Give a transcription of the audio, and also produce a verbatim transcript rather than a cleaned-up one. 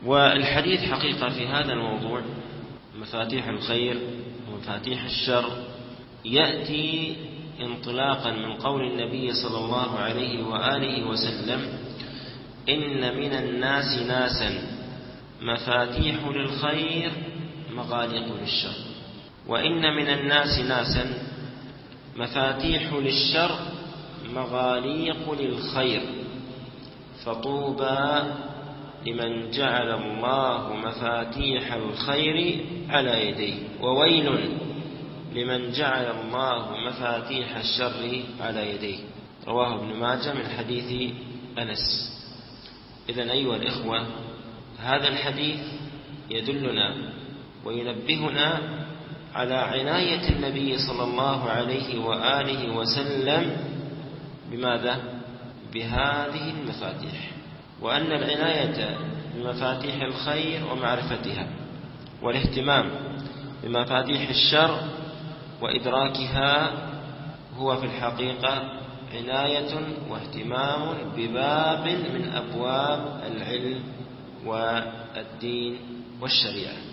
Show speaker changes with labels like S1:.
S1: والحديث حقيقة في هذا الموضوع مفاتيح الخير ومفاتيح الشر يأتي انطلاقا من قول النبي صلى الله عليه وآله وسلم: إن من الناس ناسا مفاتيح للخير مغاليق للشر، وإن من الناس ناسا مفاتيح للشر مغاليق للخير، فطوبى لمن جعل الله مفاتيح الخير على يديه، وويل لمن جعل الله مفاتيح الشر على يديه. رواه ابن ماجه من حديث أنس. إذن أيها الإخوة، هذا الحديث يدلنا وينبهنا على عناية النبي صلى الله عليه وآله وسلم بماذا؟ بهذه المفاتيح، وأن العناية بمفاتيح الخير ومعرفتها والاهتمام بمفاتيح الشر وإدراكها هو في الحقيقة عناية واهتمام بباب من أبواب العلم والدين والشريعة.